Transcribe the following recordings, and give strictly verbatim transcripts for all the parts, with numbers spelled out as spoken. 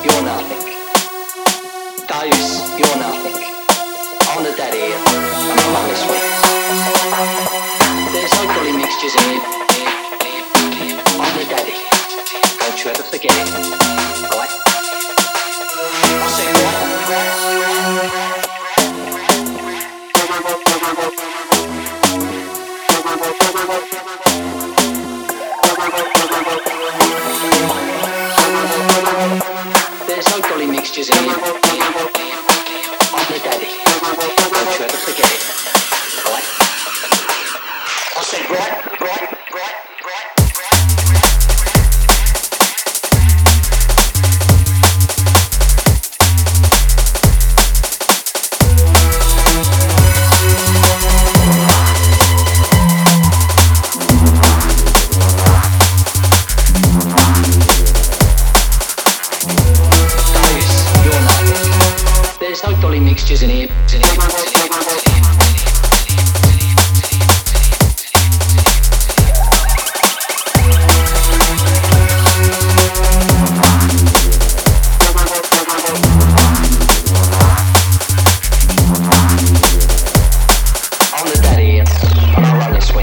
you're nothing. Dose, you're nothing. I'm the daddy here, and I run this way. There's no dolly mixtures in here. I'm the daddy. Don't you ever forget it. Right? I said there's no dolly mixtures in here. I'm the daddy. Don't you ever forget it. Right? I said right, right, right, right. There's no dolly mixtures in here. I'm the daddy here, and I run this swing.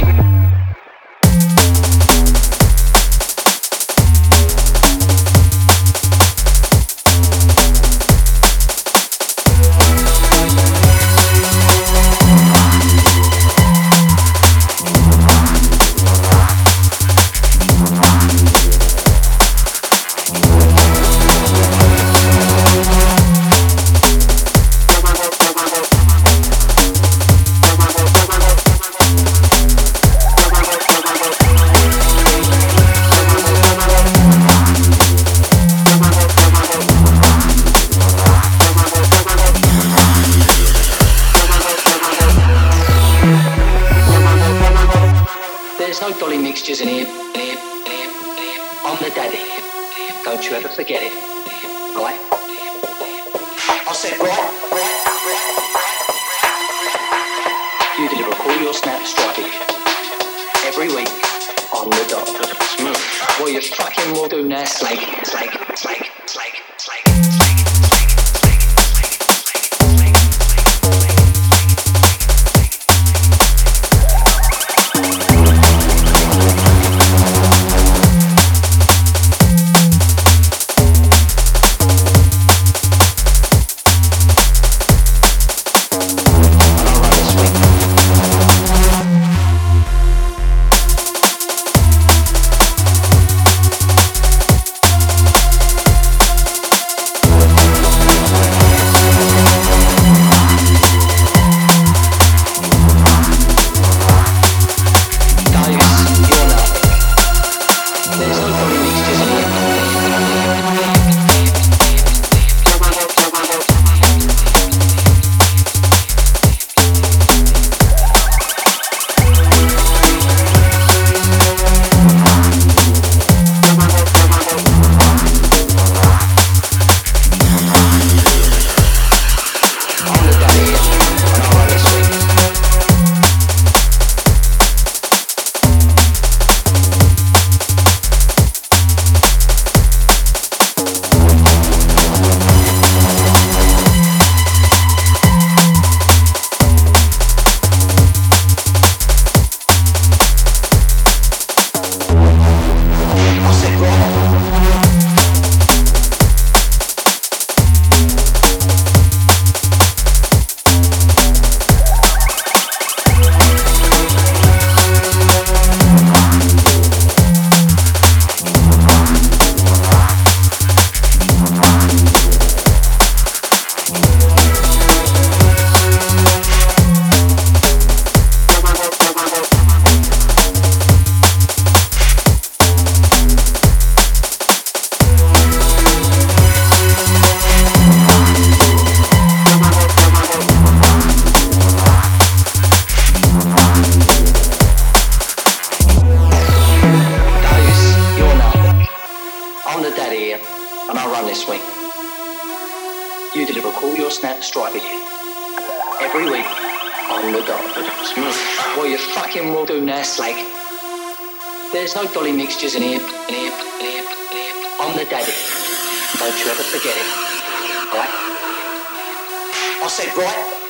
There's no dolly mixtures in here. I'm the daddy. Don't you ever forget it. Right? I said right, right, right, right. You deliver call your snap strike every week on the dot. Smooth. Well, you fucking will do now, slag, slag, slag, slag, slag. And I run this swing. You deliver call your snap strike again. Every week on the dot. Smooth. Well, you fucking will do now, slag. There's no dolly mixtures in here. In here, in here, in here. I'm the daddy. Don't you ever forget it. Right? I said, right?